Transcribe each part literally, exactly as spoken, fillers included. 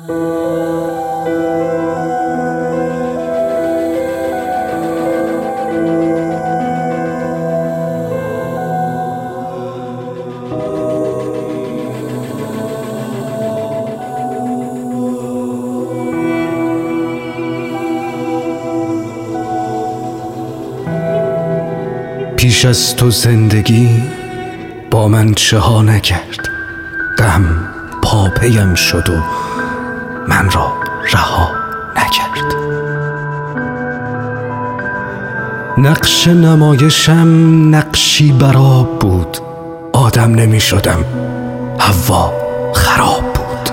پیش از تو زندگی با من چه ها نکرد، غم پا پیم شد و من را رها نکرد. نقش نمایشم نقشی براب بود، آدم نمی شدم، حوا خراب بود.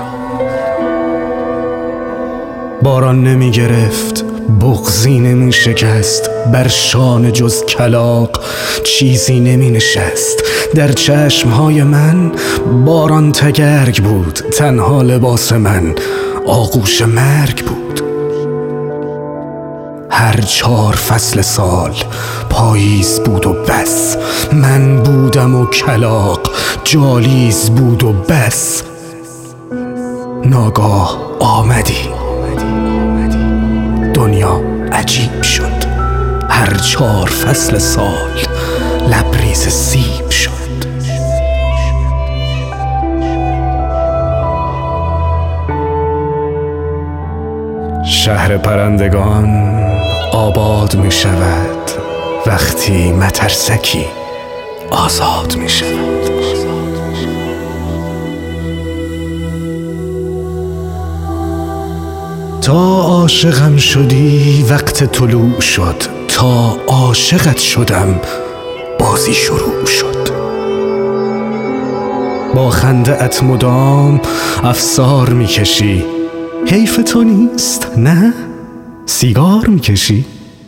باران نمی گرفت، بغضی نمی شکست، بر شانه جز کلاغ چیزی نمی نشست. در چشمهای من باران تگرگ بود، تنها لباس من آغوش مرگ بود. هر چهار فصل سال پاییز بود و بس، من بودم و کلاغ جالیز بود و بس. ناگاه آمدی، دنیا عجیب شد، هر چهار فصل سال لبریز سیب شد. شهر پرندگان آباد می شود وقتی مترسکی آزاد می شود. تا عاشقم شدی وقت طلوع شد، تا عاشقت شدم بازی شروع شد. با خنده ات مدام افسار میکشی، حیف تو نیست نه سیگار میکشی.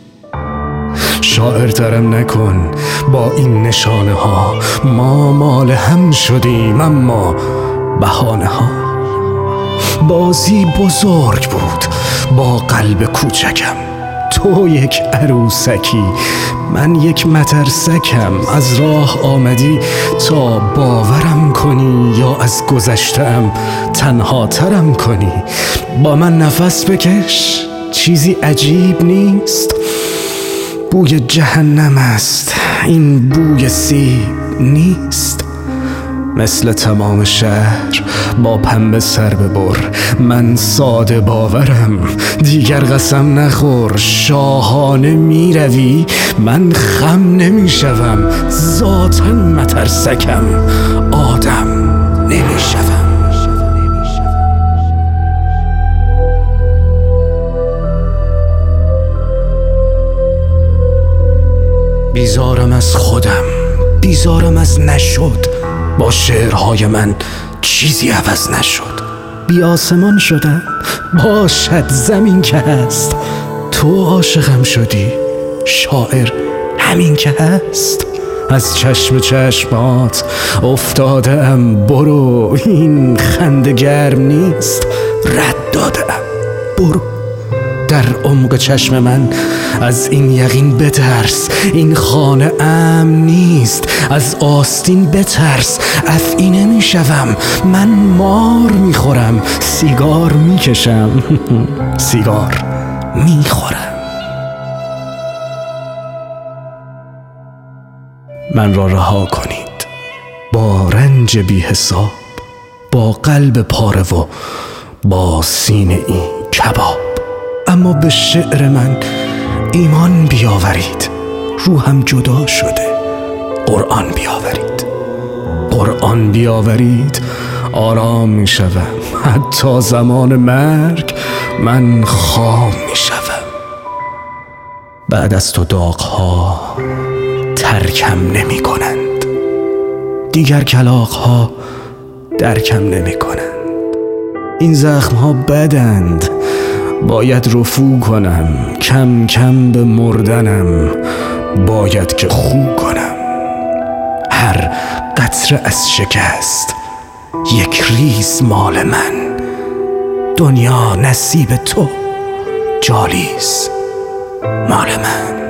شاعر ترم نکن با این نشانه ها، ما مال هم شدیم اما بهانه ها. بازی بزرگ بود با قلب کوچکم، تو یک عروسکی من یک مترسکم. از راه آمدی تا باورم کنی یا از گذشته‌ام تنها ترم کنی. با من نفس بکش، چیزی عجیب نیست، بوی جهنم است این بوی سیب نیست. مثل تمام شهر با پنبه سر ببر، من ساده باورم دیگر قسم نخور. شاهانه می روی من خم نمی شوم، ذاتاً مترسکم آدم نمی شوم. بیزارم از خودم، بیزارم از نشد، با شعرهای من چیزی عوض نشد. بی آسمان شدم، باشد زمین که هست. تو عاشقم شدی، شاعر همین که هست. از چشم چشمات افتاده ام، برو این خنده گرم نیست. رد داده ام، برو در عمق چشم من از این یقین بترس. این خانه امن نیست، از آستین بترس. افعی نمی شوم، من مار می خورم، سیگار می کشم سیگار می خورم. من را رها کنید با رنج بی حساب، با قلب پاره و با سینه ای کباب. اما به شعر من ایمان بیاورید، روحم جدا شده. قرآن بیاورید، قرآن بیاورید، آرام می شوم. حتی زمان مرگ من خام می شوم. بعد از تو داغ‌ها ترکم نمی کنند، دیگر کلاغ‌ها درکم نمی کنند. این زخم‌ها بدند، باید رفو کنم. کم کم به مردنم باید که خو کنم. هر قطره از شکست یک ریز مال من، دنیا نصیب تو، جالیز مال من.